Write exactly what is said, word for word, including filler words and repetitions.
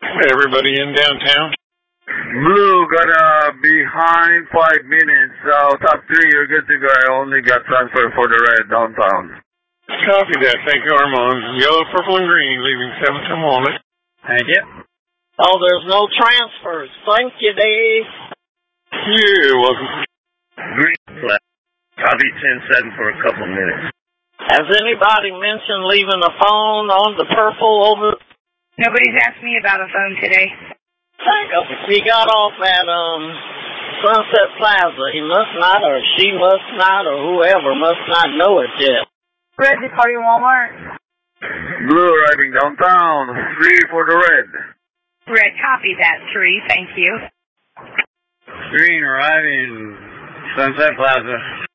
Everybody in downtown? Blue got uh, behind five minutes. So top three, you're good to go. I only got transfer for the red downtown. Copy that. Thank you, Armand. Yellow, purple, and green, leaving seven ten Walnut. Thank you. Oh, there's no transfers. Thank you, Dave. You're welcome. Green flag. Copy ten seven for a couple minutes. Has anybody mentioned leaving a phone on the purple over? Nobody's asked me about a phone today. He got off at um Sunset Plaza. He must not, or she must not, or whoever must not know it yet. Red departing Walmart. Blue arriving downtown. Three for the red. Red, copy that, three. Thank you. Green arriving Sunset Plaza.